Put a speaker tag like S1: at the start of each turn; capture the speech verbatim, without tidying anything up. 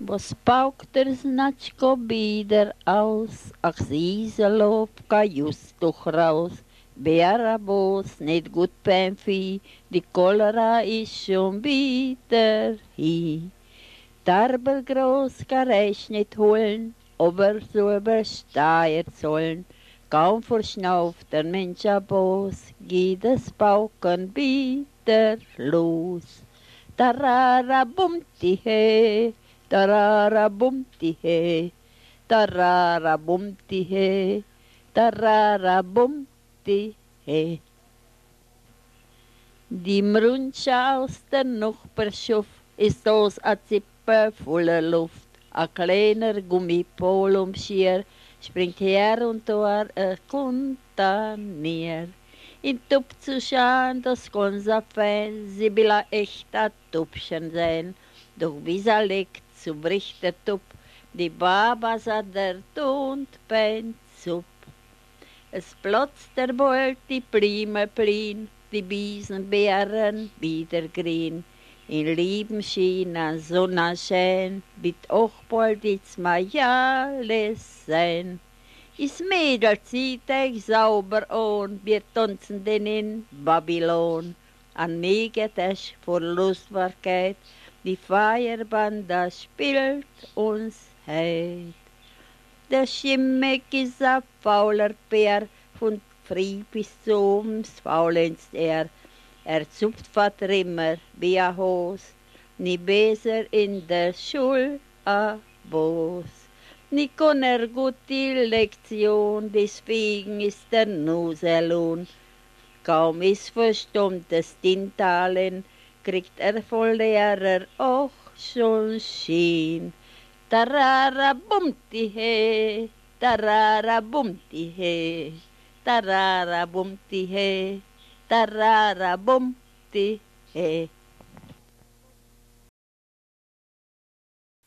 S1: Was paukt der Snatschko wieder aus? Ach, Sieselowka just doch raus. Bärabos, nicht gut beim Vieh, die Cholera ist schon wieder hier. Tarbel groß kann ich nicht holen, aber so übersteuert sollen. Kaum verschnauft der Mensch abos, geht das Pauken wieder los. Tarara bumti he, tarara bumti he, tarara bumti he, tarara bumti he. Die Mruncha aus der Nachbarschaft ist aus a Zippe voller Luft. A kleiner Gummipol um Schier springt her und dort er Kuntanier. In Tup zu schauen, das ganze Fein, sie will a echter Tupchen sein. Doch wie sie legt, so bricht der Tup, die Baba sagt der Tund bein Zup. Es platzt der Bolt, die Prime plin, die Biesenbeeren wieder grün. In lieben China Sonnenschein, wird auch bald jetzt mal alles sein. Is Mädel zieht euch sauber an, wir tanzen denn in Babylon. An mir geht es vor Lustbarkeit, die Feierband, das spielt uns heit. Der Schimmeck ist ein fauler Bär, von früh bis zum faulenst er. Er zupft Rimmer wie ein Hos, nie besser in der Schule a Bos. Nie kann er gut die Lektion, deswegen ist er nur sehr lohn. Kaum ist verstummt das Tintalen, kriegt er voll Lehrer auch schon Schien. Tarara bumti he, tarara bumti he, tarara bumti he, tarara bumti he.